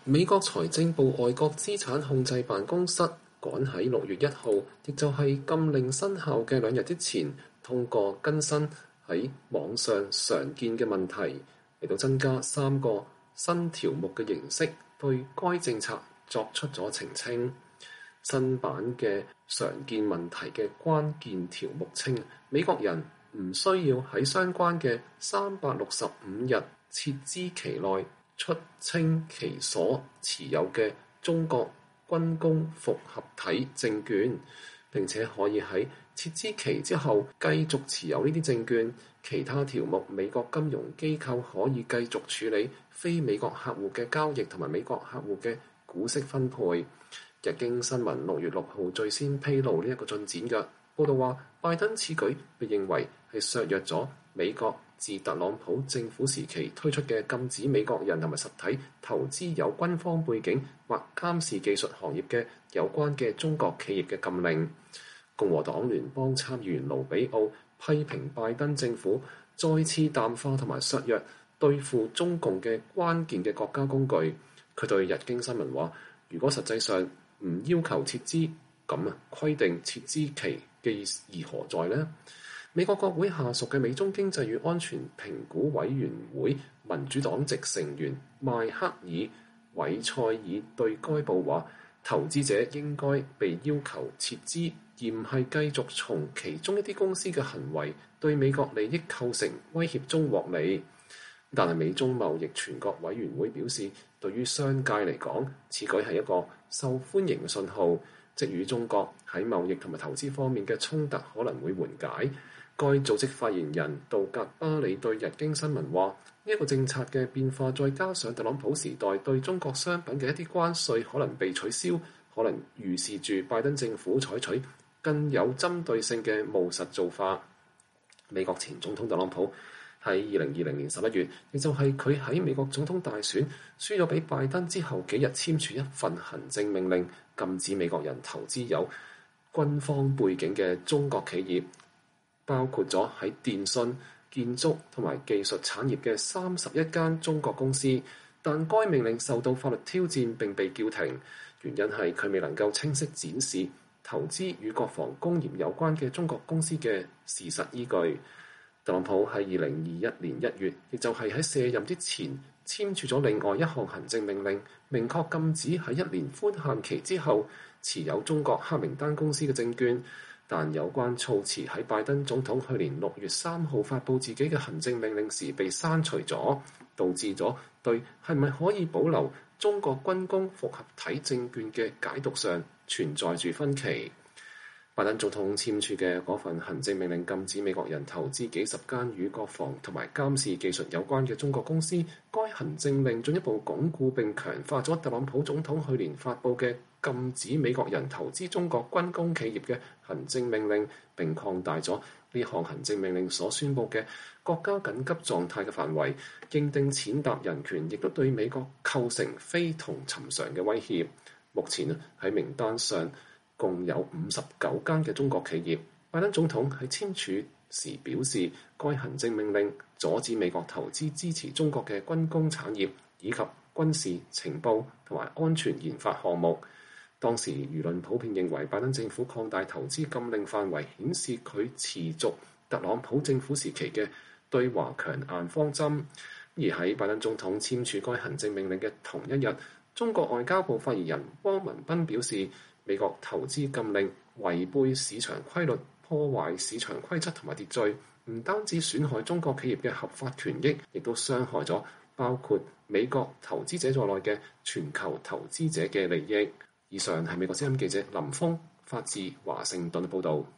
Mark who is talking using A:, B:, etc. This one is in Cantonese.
A: 美國財政部外國資產控制辦公室趕喺6月1號，亦就係禁令生效嘅2日之前，通過更新喺網上常見嘅問題，嚟到增加3個新條目嘅形式，對該政策作出咗澄清。新版嘅常見問題嘅關鍵條目稱，美國人唔需要喺相關嘅365日撤資期內出清其所持有嘅中國軍工複合體證券，並且可以喺撤資期之後繼續持有呢啲證券。其他條目，美國金融機構可以繼續處理非美國客戶嘅交易同埋美國客戶嘅股息分配。日經新聞6月6號最先披露呢一個進展嘅報道話，拜登此舉被認為係削弱咗美國自特朗普政府時期推出嘅禁止美國人同埋實體投資有軍方背景或監視技術行業嘅有關嘅中國企業嘅禁令。共和黨聯邦參議員盧比奧批評拜登政府再次淡化同埋削弱對付中共嘅關鍵嘅國家工具。佢對日經新聞話，如果實際上唔要求撤資，咁規定撤資期嘅意義何在呢？美國國會下屬嘅美中經濟與安全評估委員會民主黨籍成員邁克爾韋塞爾對該報話，投資者應該被要求撤資，而唔係繼續從其中一啲公司嘅行為對美國利益構成威脅中獲利。但係美中貿易全國委員會表示，對於商界嚟講，此舉係一個受歡迎嘅信號，即與中國喺貿易同埋投資方面嘅衝突可能會緩解。該組織發言人杜格巴里對日經新聞話，呢一個政策嘅變化，再加上特朗普時代對中國商品嘅一啲關稅可能被取消，可能預示住拜登政府採取更有針對性嘅務實做法。美國前總統特朗普喺2020年11月，亦就係佢喺美國總統大選輸咗俾拜登之後幾日簽署一份行政命令，禁止美國人投資有軍方背景嘅中國企業，包括咗喺電信、建築同埋技術產業嘅31間中國公司。但該命令受到法律挑戰並被叫停，原因係佢未能夠清晰展示投資與國防工業有關嘅中國公司嘅事實依據。特朗普喺2021年1月，亦就係喺卸任之前簽署咗另外一項行政命令，明確禁止喺1年寬限期之後持有中國黑名單公司嘅證券。但有關措辭喺拜登總統去年6月3號發布自己嘅行政命令時被刪除咗，導致咗對係咪可以保留中國軍工複合體證券嘅解讀上存在住分歧。拜登總統簽署嘅嗰份行政命令禁止美國人投資幾十間與國防同埋監視技術有關嘅中國公司。該行政令進一步鞏固並強化咗特朗普總統去年發布嘅禁止美國人投資中國軍工企業嘅行政命令，並擴大咗呢項行政命令所宣佈嘅國家緊急狀態嘅範圍，認定踐踏人權，亦都對美國構成非同尋常嘅威脅。目前喺名單上共有59間嘅中國企業。拜登總統喺簽署時表示，該行政命令阻止美國投資支持中國嘅軍工產業以及軍事情報同埋安全研發項目。當時輿論普遍認為，拜登政府擴大投資禁令範圍，顯示佢持續特朗普政府時期嘅對華強硬方針。而喺拜登總統簽署該行政命令嘅同一日，中國外交部發言人汪文斌表示，美國投資禁令違背市場規律，破壞市場規則同埋秩序，唔單止損害中國企業嘅合法權益，亦都傷害咗包括美國投資者在內嘅全球投資者嘅利益。以上係美國之音記者林峰發自華盛頓嘅報導。